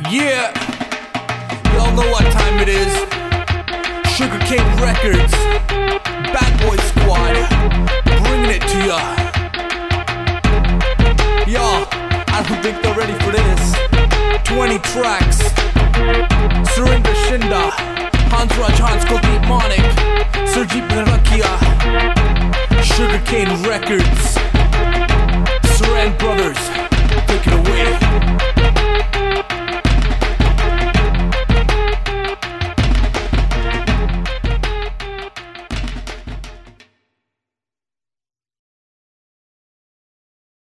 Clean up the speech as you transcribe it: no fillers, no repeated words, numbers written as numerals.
Yeah, y'all know what time it is. Sugar Cane Records, Bad Boy Squad, bringing it to ya. Y'all, I don't think they're ready for this. 20 tracks, Surinder Shinda, Hans Raj Hans, Kuldeep Mon